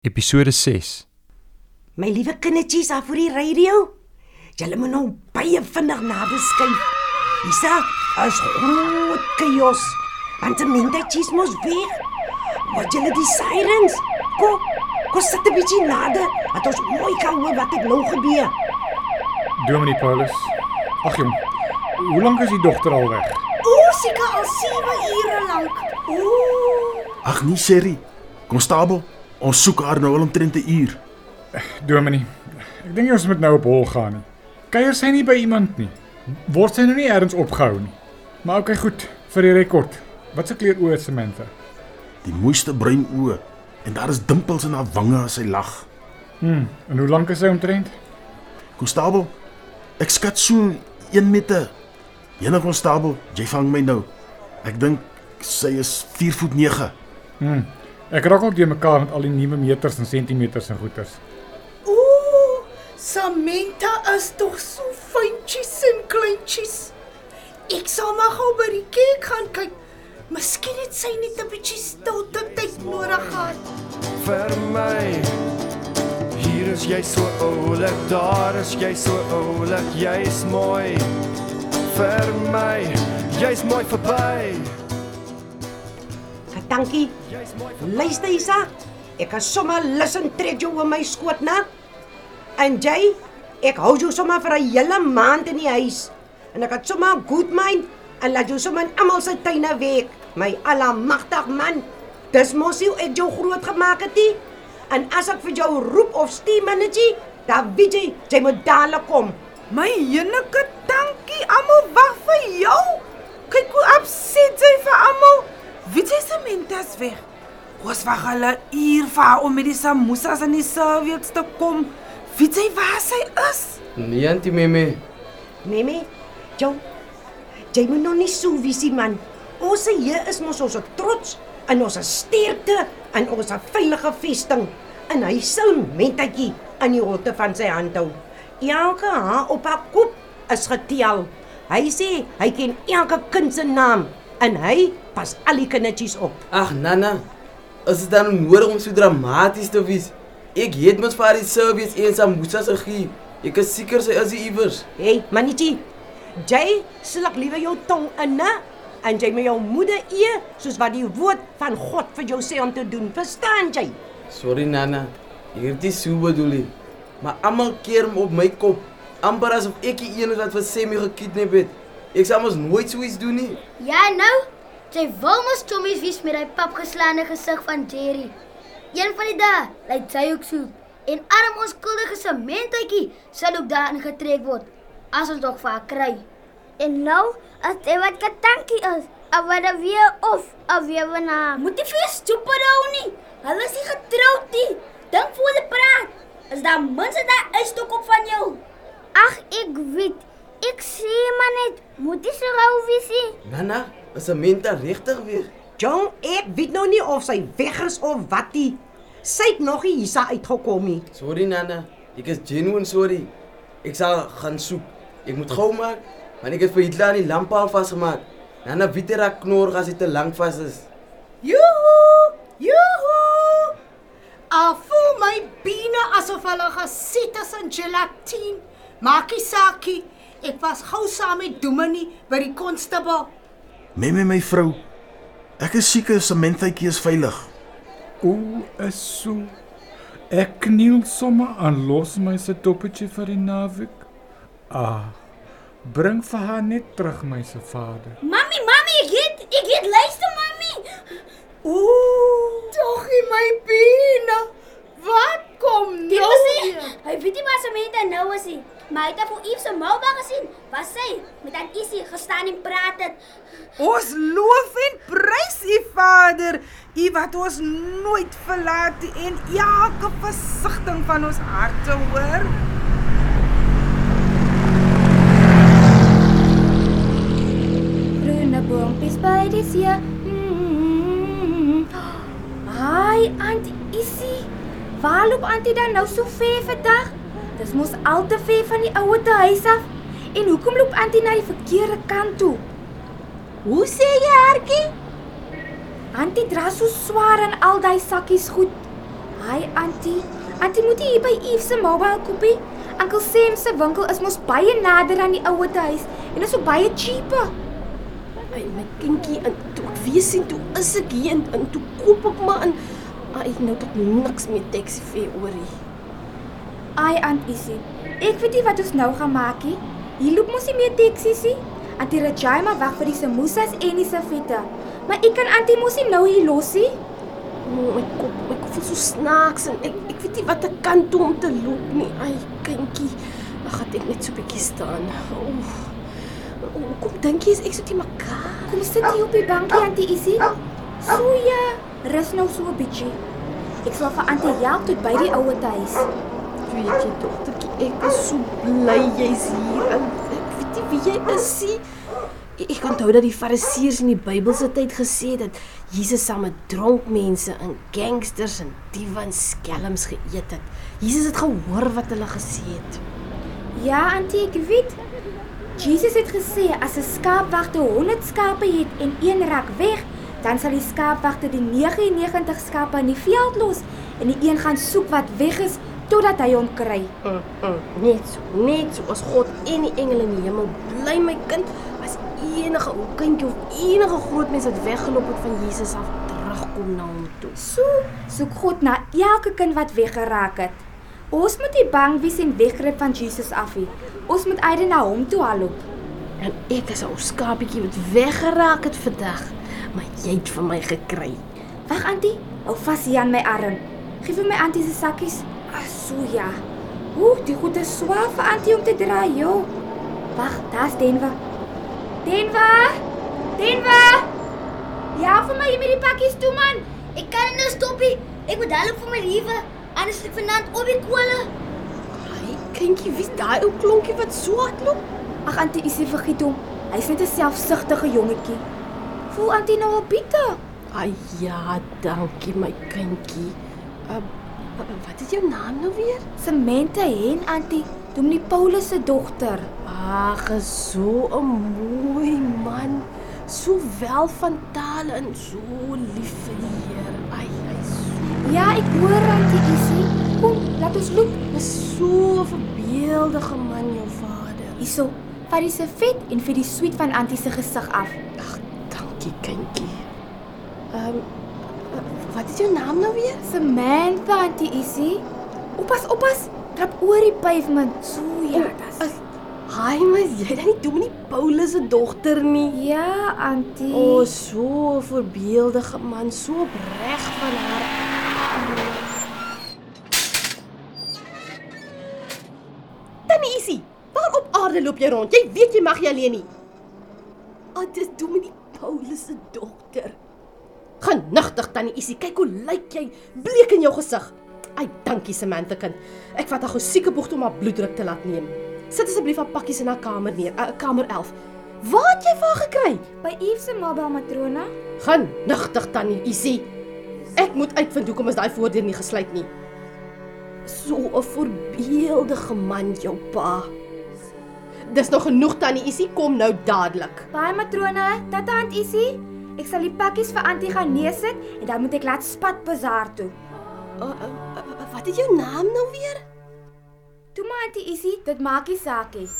Episode 6. My liewe kindertjies daar voor die radio. Julle moet nou baie vinnig nader skuif. Isa, is groot chaos. Want die mentetjies mos weg. Wat julle die sirens? Kom sit 'n bietjie nader. Dat ons mooi kan hoor wat het nou gebeur. Dominee Paulus. Ag jong, hoe lank is die dogter al weg? Seker al 7 ure lank. Ag nee, Sherry. Konstabel, ons soek haar nou al omtrent 'n uur. Dominee, ek dink ons moet nou op hol gaan nie. Kuier sy nie by iemand nie. Word sy nou nie ergens opgehou nie. Maar okay, goed, vir die rekord. Wat se kleur oë is Samantha? Die mooiste bruin oë en daar is dimpels in haar wange as sy lag. En hoe lank is sy omtrent? Konstabel, ek skat so 1 meter. Jene konstabel, jy vang my nou. Ek dink sy is 4'9". Ek raak ook deur mekaar met al die nuwe meters en sentimeters en goeters. Samantha is toch so fyntjies en kleintjies. Ek sal maar gou by die kerk gaan kyk. Miskien het sy net 'n bietjie stilte tyd nodig gehad. Vir my, hier is jy so oulik, daar is jy so oulik, jy's mooi. Vir my, jy's mooi verby. Dankie. Luister Isa, ek kan sommer listen trek jou in my skoot na. En jy, ek hou jou sommer vir 'n hele maand in die huis. En ek het sommer good mind en laat jou sommer in almal se tuine werk. My almagtig man, dis mos hoe ek jou groot gemaak het nie. En as ek vir jou roep of stuur mannetjie, dan weet jy moet dadelik kom. My jeneke, dankie, almal wag vir jou. Kyk hoe upset sy vir almal. Wie sê Samantha's weg? Ons wag al 'n uur vir haar om met die samosas en die serviettes te kom. Wie sê waar sy is? Nee, auntie Meme. Meme, jy moet nog nie so visie man. Ons hier is mos ons trots en ons sterkte en ons veilige vesting. En hy sou mentetjie aan die rotte van sy hand hou. Elke haar op haar kop is getel. Hy sê hy ken elke kind se naam en hy pas al die kindertjies op. Ag Nana, is dit dan nodig om so dramaties te wees? Ek het mos vir die service eens aan Musa se gee. Ek is seker sy is iewers. Hey, mannetjie, jy sluk liewer jou tong in, né? En jy met jou moeder eer, soos wat die woord van God vir jou sê om te doen. Verstaan jy? Sorry Nana, ek het dit so bedoel nie. Maar almal keer hom op my kop, amper asof ek die een is wat vir Sammy gekidnap het. Ek sal mos nooit so iets doen nie. Ja nou, sy wil mos chommies wees met die papgeslaande gesig van Jerry. Een van die dae, lyk sy ook so. En arm onskuldige Samanthaatjie sal ook daarin getrek word, as ons nog vir haar kry. En nou, as jy wat katankie is, of wat dan weer of weer wanneer. Moet nie vir stupid hou nie, hulle is nie getroud nie. Dink voor jy praat, is daar mense daar uitstok op van jou. Ag, ek weet, ek sê maar net, moet jy so gauw wees nie. Nana, is Samantha regtig weg? John, ek weet nou nie of sy weg is of wat nie. Sy het nog nie hiersa uitgekom nie. Sorry Nana, ek is genuine sorry. Ek sal gaan soek. Ek moet gou maak, want ek het vir Hitler aan die lampaal vasgemaak. Nana weet hy raak knorrig as hy te lank vas is. Joehoe! Al voel my bene asof hulle gesit is in gelatine. Maakie saakie, ek was gou saam met Dominee by die konstabel. My vrou, ek is seker Samanthaatjie is veilig. Is so. Ek kniel sommer aan los my se toppetjie vir die naweek. Bring vir haar net terug my se vader. Mami, ek het, luister mami. Toch in my bene. Wat kom nou weer? Hy weet nie waar Samantha nou is nie, maar hy het vir Yves se moubel gesien, waar sy met aan Issy gestaan en praat het. Ons loof en prys U Vader, U wat ons nooit verlaat nie en elke versigtiging van ons harte hoor. Groene boontjies by die see. Hi, Auntie Issy. Waar loop Auntie dan nou so ver vandag? Dis mos al te ver van die ouete huis af. En hoekom loop Auntie na die verkeerde kant toe? Hoe sê jy, Hartjie? Auntie dra so swaar aan al die sakkies goed. Hi, Auntie. Auntie moet hier by Eve se mobile koopie. Uncle Sam se winkel is mos baie nader aan die ouete huis en is ook baie cheaper. Ai, my kindjie, en toe ek weer sien, toe is ek hier en toe koop ek maar en nou tot niks meer taxi fare oorie. Ai, Aunt Isie, ek weet nie wat ons nou gaan maak nie. Hier loop mos nie meer taksies nie. Auntie Rajai wag vir die samosas en die savette. Maar ek kan Auntie mos nie nou hier los nie. My kop voel so snaaks en ek weet nie wat ek kan doen om te loop nie. Ai, kindjie, dan gaan ek net so 'n bietjie staan. Kom dink jy is ek so te mekaar? Kom sit hier op die bankie, Auntie Isie. So ja, rus nou so 'n bietjie. Ek sal vir Auntie help tot by die ouete huis. Weet jy, dogtertjie, ek is so bly jy's hier en ek weet nie wie jy is nie. Ek onthou dat die fariseërs in die Bybelse tyd gesê het dat Jesus saam met dronk mense en gangsters en diewe en skelms geëet het. Jesus het gehoor wat hulle gesê het. Ja, Auntie, ek weet. Jesus het gesê as 'n skaapwagter 100 skape het en een raak weg, dan sal die skaapwagter die 99 skape in die veld los en die een gaan soek wat weg is totdat hy hom kry. Net so as God en die engele in die hemel bly my kind, as enige ou kindjie of enige groot mens wat weggeloop het van Jesus af terugkom na hom toe. So soek God na elke kind wat weggeraak het. Ons moet nie bang wees en weggryp van Jesus af nie. Ons moet uit na hom toe haloop. En ek is 'n ou skapietjie wat weggeraak het vandag, maar jy het vir my gekry. Wag, Auntie, hou vas hier aan my arm. Geef vir my Auntie se sakkies. So ja. Die goed is swaar vir Auntie om te dra, joh. Wag, daar's Denver. Denver! Ja, vir my hier met die pakkies toe, man. Ek kan nie nou stop nie. Ek moet dadelik vir my liewe. Anders is ek vanaand op die kole. Ai, kindjie, wie's daai ou klonkie wat so hardloop? Ag, Auntie Isie, vergiet hom. Hy's net 'n selfsugtige jongetjie. Voel Auntie nou al bitter? Ai ja, dankie my kindjie. Wat is jou naam nou weer? Samantha Hen, Auntie. Dominee Paulus se dogter. Ag, so 'n mooi man. So wel van tale en so lief vir die Here. Ai, so. Ja, ek hoor Auntie Isie. Kom, laat ons loop. Dis so 'n verbeeldige man, jou vader. Hierso, vat die servet en vir die sweet van Auntie se gesig af. Ag, dankie kindjie. Wat is jou naam nou weer? Samantha, Auntie Isie. Oppas, trap oor die pavement. So ja, dis. Hi, maar jy dan nie Dominee Paulus se dogter nie. Ja, Auntie. So 'n voorbeeldige man, so opreg van haar. Tannie Isie, waar op aarde loop jy rond? Jy weet jy mag nie alleen nie. Dis Dominee Paulus se dogter. Genigtig, Tannie Isie, kyk hoe lyk jy, bleek in jou gesig. Ai, dankie Samantha kind. Ek vat haar gou siekeboeg om haar bloeddruk te laat neem. Sit asseblief haar pakkies in haar kamer neer, kamer 11. Waar het jy vir haar gekry? By Eve se mobile matrona. Genigtig, Tannie Isie. Ek moet uitvind hoekom is daai voordeur nie gesluit nie. So 'n voorbeeldige man, jou pa. Dis nog genoeg, Tannie Isie, kom nou dadelik. Baie matrone, tata Aunt Isie. Ek sal die pakkies vir Auntie gaan neersit en dan moet ek laat spat bazaar toe. Wat is jou naam nou weer? Toe maar Auntie Isie, dit maak nie saak nie.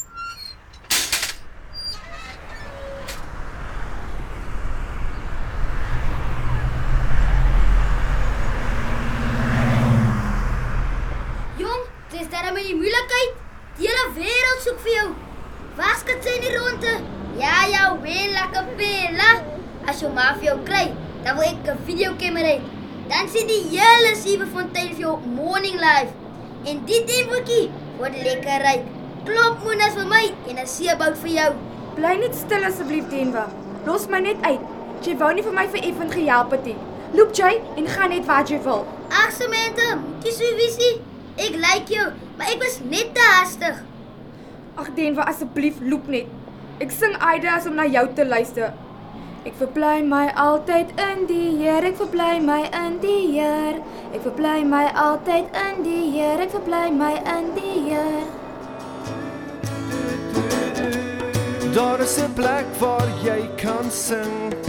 Jong, dis daar met die moeilikheid. Die hele wêreld soek vir jou. Waar skat sy nie rondte? Ja, wel lekker pela. As jou ma vir jou kry, dan wil ek 'n videokamera hê. Dan sien die hele Siebefontein vir jou morning live. En die tempootjie word lekker ryk. Klop moenas vir my en 'n seebout vir jou. Bly net stil asseblief, Denver. Los my net uit. Jy wou nie vir my vir effens gehelp het nie. Loop jy en gaan net wat jy wil. Ag Samantha, moet jy so visie. Ek like jou, maar ek was net te haastig. Ag Denver, asseblief loop net. Ek sing Aidas om na jou te luister. Ek verbly my altyd in die Here, ek verbly my in die Here. Ek verbly my altyd in die Here, ek verbly my in die Here. Daar is 'n plek waar jy kan sing.